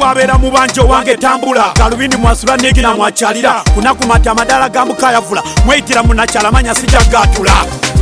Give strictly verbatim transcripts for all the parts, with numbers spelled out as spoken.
bwabera mu banjo wange tambula galubindi mwasula negina mwachalira kunakumata amadala gambuka yavula mweyitira munakyala manya sijagatula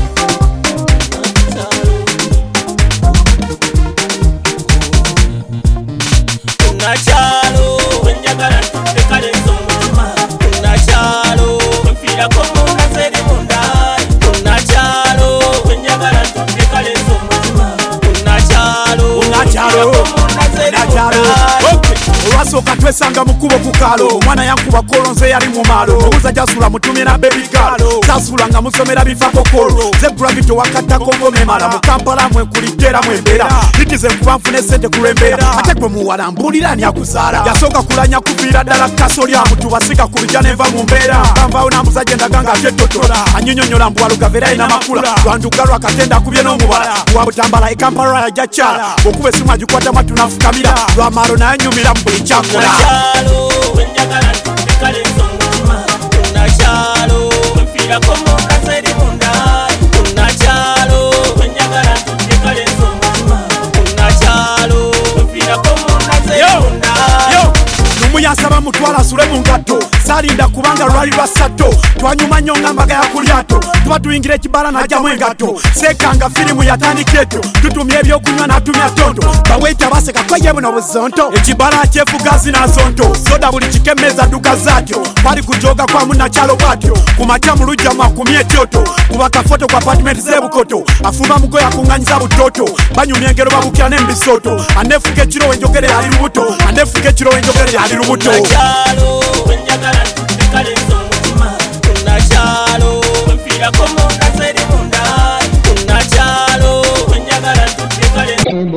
Nachalo, wenjagala tekale somuma. Nachalo, mfira komo nasedi mundai. Nachalo, wenjagala tekale somuma. Nachalo, Nachalo, Nachalo. Okay. Olwasooka twesanga mukubo kukalo omwana yankuba kolonze yali mu malo obuza jasula mutumye na baby girl sasula nga musomera bifako kolo ze gravity wakattako ngomemala mu Kampala mwe kulitera mwembera litize nkuba nfune sente kulembera ate gwe muwala mbulira ani akuzaala yasooka kulanya kuviira ddala kasolya mutu wasika ku bijja neva mu mbeera kanvaawo n'amuzajja endaganga akyettotola annyonnyonnyola mbu walugavera alina makula lwanduga lwakatenda akubye n'omubala wa butambala e Kampala yajja kyala okuba essimu agikwatamu tunafukamira lwamaalo naye nyumira mu buli kyakola Nachalo, wenjagala tekale somuma. Nachalo, mfira komo nasedi mundai. Nachalo, wenjagala tekale somuma. Nachalo, mfira komo nasedi mundai. Yo, numuyansaba mutwala asule mu ngatto salinda kubanga lwali lwa sato twanyuma nnyo ng'ambaga ya ku lyato tuba tuyingira ekibala najjamu engatto seekanga firimu yatandika etyo tutumya ebyokunywa n'atumya tonto baweita baseka kweye buno buzonto ekibala kyefugazi nazonto soda buli kikemeza duka zaatyo bali kujoga kwa munakyalo bwatyo ku makya mu lujja mwakumya ekyoto kuba kafoto ku apartment z'ebukoto afuma mugoya akuŋŋanyiza butoto banyumya engero babukira n'embisoto aneefuga ekiro wenjogerera ali lubuto aneefuga ekiro wenjogerera ali lubuto Nachalo, wenjagala tekale somuma. Nachalo, mfira komo nasedi mundai. Nachalo, wenjagala tekale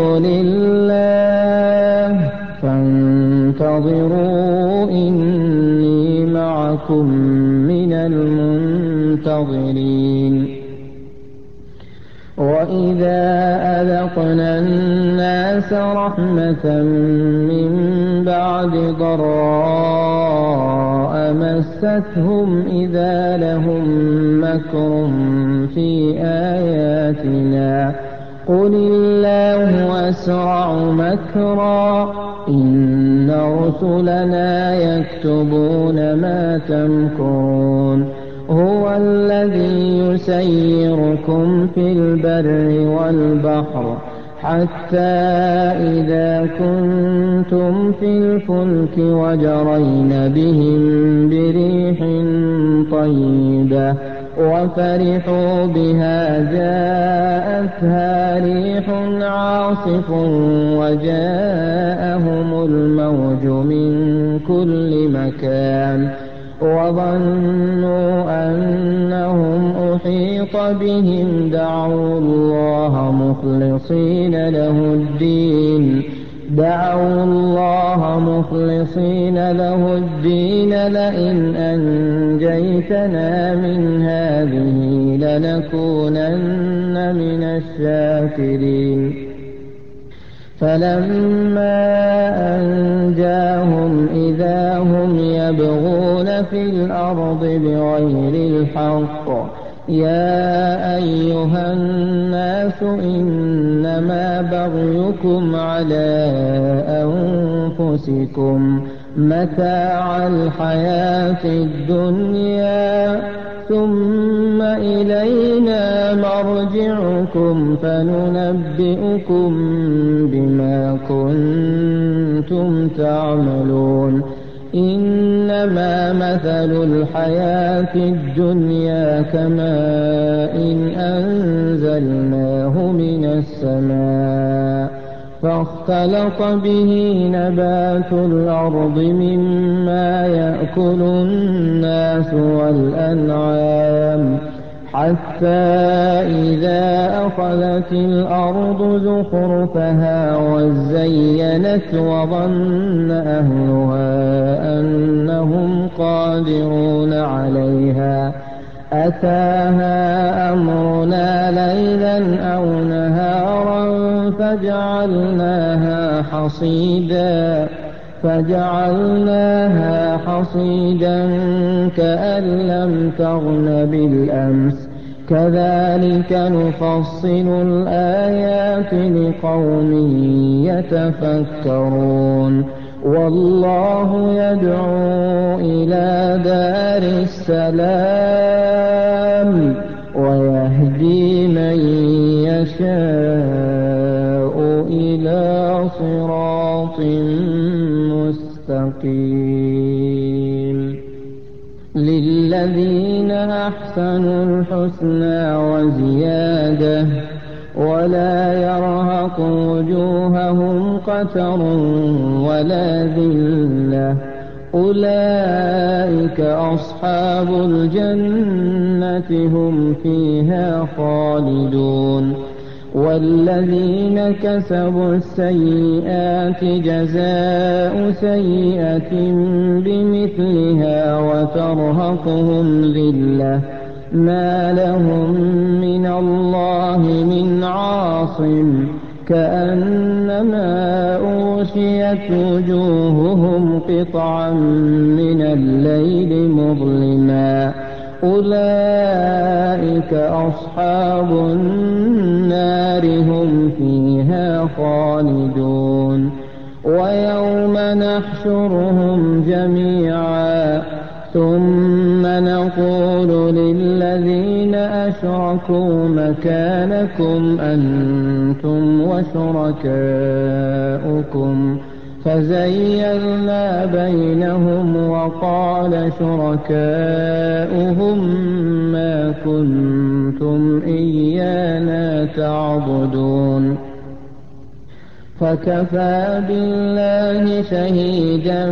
لله فانتظروا إني معكم من المنتظرين وإذا أذقنا الناس رحمة من بعد ضراء مستهم إذا لهم مكر في آياتنا قل الله أسرع مكرا إن رسلنا يكتبون ما تمكرون هو الذي يسيركم في البر والبحر حتى إذا كنتم في الفلك وجرين بهم بريح طيبة وفرحوا بها جاءتها ريح عاصف وجاءهم الموج من كل مكان وظنوا أنهم أحيط بهم دعوا الله مخلصين له الدين دعوا الله مخلصين له الدين لئن أنجيتنا من هذه لنكونن من الشاكرين فلما أنجاهم إذا هم يبغون في الأرض بغير الحق يا أيها الناس إنما بغيكم على أنفسكم متاع الحياة الدنيا ثم إلينا مرجعكم فننبئكم بما كنتم تعملون إنما مثل الحياة الدنيا كماء أنزلناه من السماء فاختلط به نبات الأرض مما يأكل الناس والأنعام حتى إذا أخذت الأرض زخرفها وزينت وظن أهلها أنهم قادرون عليها أتاها أمرنا ليلا أو نهارا فجعلناها حصيدا فجعلناها حصيدا كأن لم تغن بالأمس كذلك نفصل الآيات لقوم يتفكرون والله يدعو إلى دار السلام ويهدي من يشاء إلى صراط مستقيم للذين أحسنوا الحسنى وزيادة ولا يرهق وجوههم قتر ولا ذلة أولئك أصحاب الجنة هم فيها خالدون والذين كسبوا السيئات جزاء سيئة بمثلها وترهقهم ذلة ما لهم من الله من عاصم كأنما أغشيت وجوههم قطعا من الليل مظلما أولئك أصحاب النار هم فيها خالدون ويوم نحشرهم جميعا ثم نقول للذين أشركوا مكانكم أنتم وشركاؤكم فزيّلنا بينهم وقال شركاؤهم ما كنتم إيانا تعبدون فكفى بالله شهيدا